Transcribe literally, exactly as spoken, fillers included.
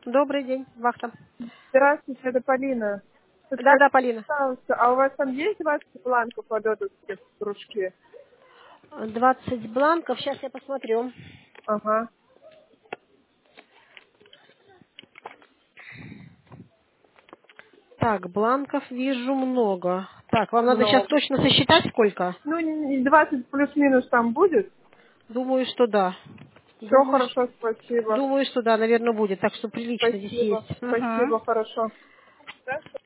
Добрый день, вахта. Здравствуйте, это Полина. Да, Подскажите, да, Полина. пожалуйста, а у вас там есть двадцать бланков пододовских кружки? двадцать бланков, сейчас я посмотрю. Ага, Так, бланков вижу много. Так, вам надо сейчас много. точно сосчитать сколько? Ну, не- не двадцать плюс-минус там будет? Думаю, что да. Все Думаю, ш- хорошо, спасибо. думаю, что да, наверное, будет. Так что прилично здесь Спасибо, есть. Угу. спасибо, хорошо.